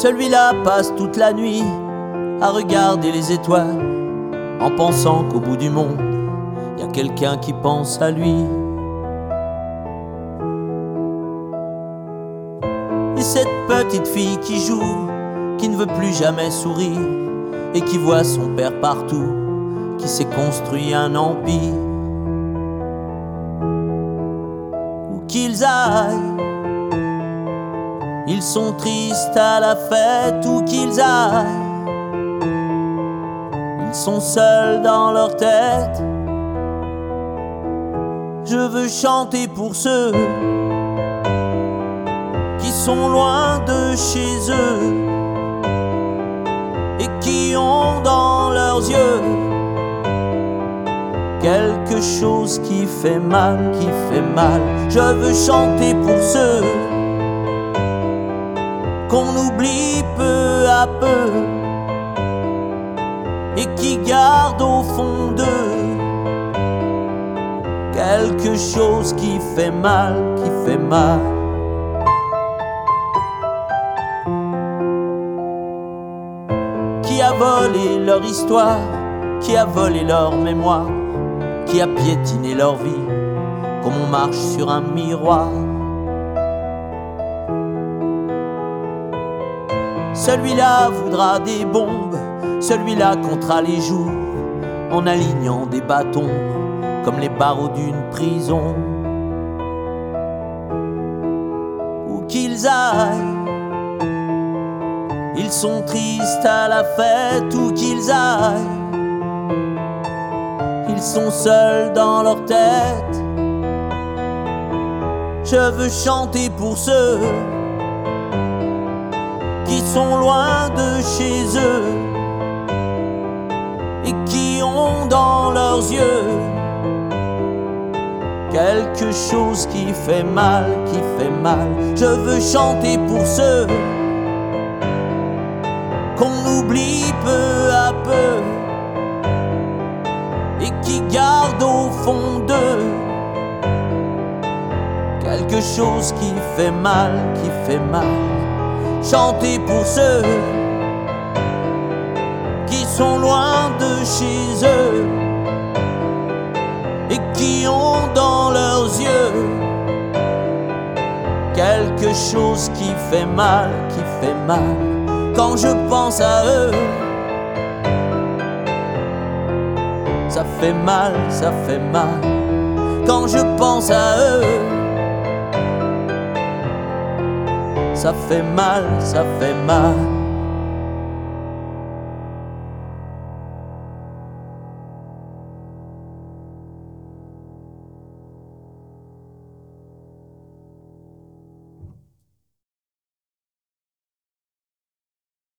Celui-là passe toute la nuit à regarder les étoiles, en pensant qu'au bout du monde, y a quelqu'un qui pense à lui. Et cette petite fille qui joue, qui ne veut plus jamais sourire, et qui voit son père partout, qui s'est construit un empire. Où qu'ils aillent, ils sont tristes à la fête. Où qu'ils aillent, ils sont seuls dans leur tête. Je veux chanter pour ceux qui sont loin de chez eux et qui ont dans leurs yeux quelque chose qui fait mal, qui fait mal. Je veux chanter pour ceux qu'on oublie peu à peu et qui gardent au fond d'eux quelque chose qui fait mal, qui fait mal. Qui a volé leur histoire, qui a volé leur mémoire, qui a piétiné leur vie comme on marche sur un miroir. Celui-là voudra des bombes, celui-là comptera les jours en alignant des bâtons comme les barreaux d'une prison. Où qu'ils aillent, ils sont tristes à la fête. Où qu'ils aillent, ils sont seuls dans leur tête. Je veux chanter pour ceux qui sont loin de chez eux et qui ont dans leurs yeux quelque chose qui fait mal, qui fait mal. Je veux chanter pour ceux qu'on oublie peu à peu et qui gardent au fond d'eux quelque chose qui fait mal, qui fait mal. Chanter pour ceux qui sont loin de chez eux et qui ont dans leurs yeux quelque chose qui fait mal, qui fait mal. Quand je pense à eux, ça fait mal, ça fait mal. Quand je pense à eux, ça fait mal, ça fait mal.